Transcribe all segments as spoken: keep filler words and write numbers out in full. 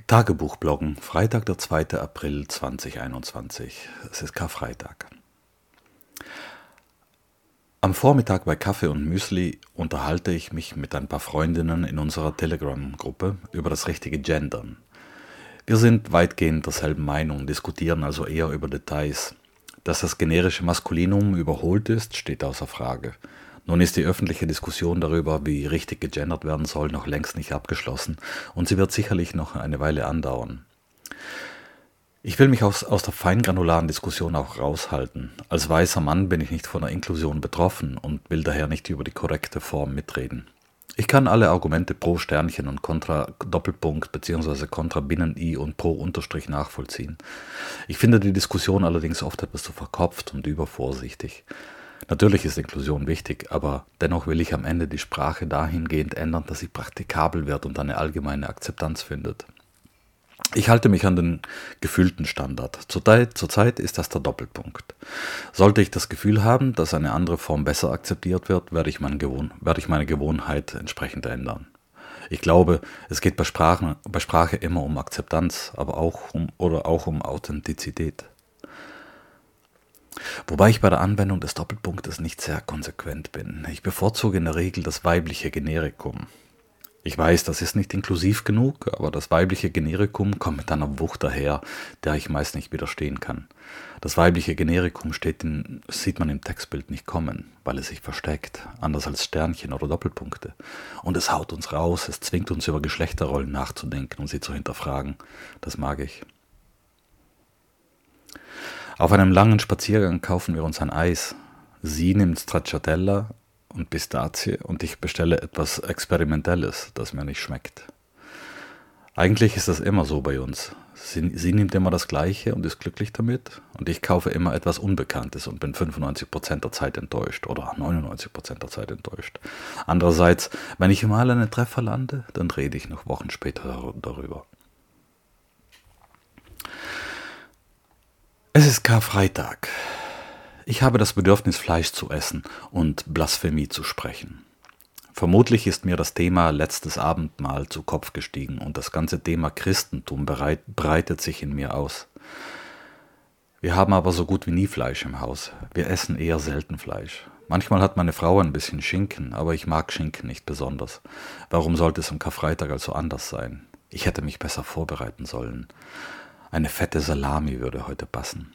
Tagebuchbloggen, Freitag, der zweite April zweitausendeinundzwanzig. Es ist Karfreitag. Am Vormittag bei Kaffee und Müsli unterhalte ich mich mit ein paar Freundinnen in unserer Telegram-Gruppe über das richtige Gendern. Wir sind weitgehend derselben Meinung, diskutieren also eher über Details. Dass das generische Maskulinum überholt ist, steht außer Frage. Nun ist die öffentliche Diskussion darüber, wie richtig gegendert werden soll, noch längst nicht abgeschlossen und sie wird sicherlich noch eine Weile andauern. Ich will mich aus, aus der feingranularen Diskussion auch raushalten. Als weißer Mann bin ich nicht von der Inklusion betroffen und will daher nicht über die korrekte Form mitreden. Ich kann alle Argumente pro Sternchen und kontra Doppelpunkt bzw. kontra Binnen-I und pro Unterstrich nachvollziehen. Ich finde die Diskussion allerdings oft etwas zu verkopft und übervorsichtig. Natürlich ist Inklusion wichtig, aber dennoch will ich am Ende die Sprache dahingehend ändern, dass sie praktikabel wird und eine allgemeine Akzeptanz findet. Ich halte mich an den gefühlten Standard. Zurzeit, zurzeit ist das der Doppelpunkt. Sollte ich das Gefühl haben, dass eine andere Form besser akzeptiert wird, werde ich meine, Gewohn- werde ich meine Gewohnheit entsprechend ändern. Ich glaube, es geht bei Sprache, bei Sprache immer um Akzeptanz, aber auch um, oder auch um Authentizität. Wobei ich bei der Anwendung des Doppelpunktes nicht sehr konsequent bin. Ich bevorzuge in der Regel das weibliche Generikum. Ich weiß, das ist nicht inklusiv genug, aber das weibliche Generikum kommt mit einer Wucht daher, der ich meist nicht widerstehen kann. Das weibliche Generikum steht in, sieht man im Textbild nicht kommen, weil es sich versteckt, anders als Sternchen oder Doppelpunkte. Und es haut uns raus, es zwingt uns über Geschlechterrollen nachzudenken und sie zu hinterfragen. Das mag ich. Auf einem langen Spaziergang kaufen wir uns ein Eis. Sie nimmt Stracciatella und Pistazie und ich bestelle etwas Experimentelles, das mir nicht schmeckt. Eigentlich ist das immer so bei uns. Sie, sie nimmt immer das Gleiche und ist glücklich damit und ich kaufe immer etwas Unbekanntes und bin fünfundneunzig Prozent der Zeit enttäuscht oder neunundneunzig Prozent der Zeit enttäuscht. Andererseits, wenn ich mal einen Treffer lande, dann rede ich noch Wochen später darüber. Es ist Karfreitag. Ich habe das Bedürfnis, Fleisch zu essen und Blasphemie zu sprechen. Vermutlich ist mir das Thema letztes Abendmahl zu Kopf gestiegen und das ganze Thema Christentum bereit, breitet sich in mir aus. Wir haben aber so gut wie nie Fleisch im Haus. Wir essen eher selten Fleisch. Manchmal hat meine Frau ein bisschen Schinken, aber ich mag Schinken nicht besonders. Warum sollte es am Karfreitag also anders sein? Ich hätte mich besser vorbereiten sollen. Eine fette Salami würde heute passen.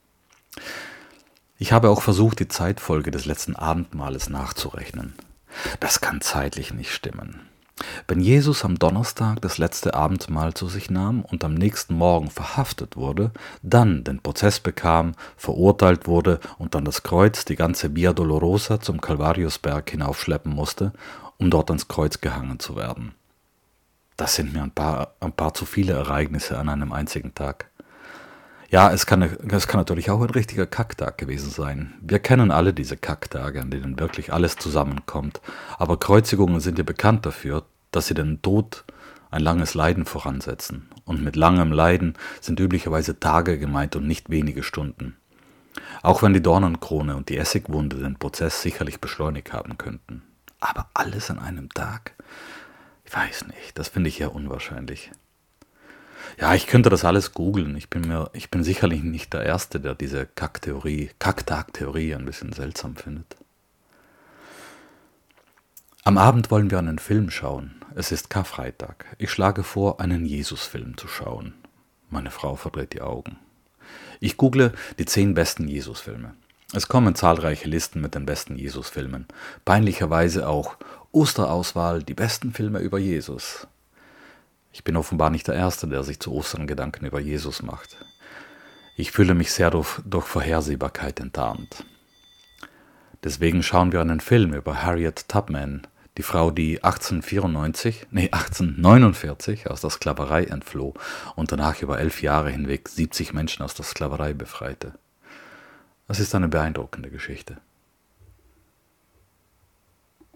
Ich habe auch versucht, die Zeitfolge des letzten Abendmahles nachzurechnen. Das kann zeitlich nicht stimmen. Wenn Jesus am Donnerstag das letzte Abendmahl zu sich nahm und am nächsten Morgen verhaftet wurde, dann den Prozess bekam, verurteilt wurde und dann das Kreuz, die ganze Via Dolorosa zum Calvariusberg hinaufschleppen musste, um dort ans Kreuz gehangen zu werden. Das sind mir ein paar, ein paar zu viele Ereignisse an einem einzigen Tag. Ja, es kann, es kann natürlich auch ein richtiger Kacktag gewesen sein. Wir kennen alle diese Kacktage, an denen wirklich alles zusammenkommt. Aber Kreuzigungen sind ja bekannt dafür, dass sie den Tod ein langes Leiden voransetzen. Und mit langem Leiden sind üblicherweise Tage gemeint und nicht wenige Stunden. Auch wenn die Dornenkrone und die Essigwunde den Prozess sicherlich beschleunigt haben könnten. Aber alles an einem Tag? Ich weiß nicht, das finde ich eher unwahrscheinlich. Ja, ich könnte das alles googeln. Ich bin mir, ich bin sicherlich nicht der Erste, der diese Kacktheorie, Kacktag-Theorie ein bisschen seltsam findet. Am Abend wollen wir einen Film schauen. Es ist Karfreitag. Ich schlage vor, einen Jesus-Film zu schauen. Meine Frau verdreht die Augen. Ich google die zehn besten Jesus-Filme. Es kommen zahlreiche Listen mit den besten Jesus-Filmen. Peinlicherweise auch Osterauswahl, die besten Filme über Jesus. Ich bin offenbar nicht der Erste, der sich zu Ostern Gedanken über Jesus macht. Ich fühle mich sehr durch, durch Vorhersehbarkeit enttarnt. Deswegen schauen wir einen Film über Harriet Tubman, die Frau, die achtzehnhundertvierundneunzig, nee, achtzehnhundertneunundvierzig aus der Sklaverei entfloh und danach über elf Jahre hinweg siebzig Menschen aus der Sklaverei befreite. Das ist eine beeindruckende Geschichte.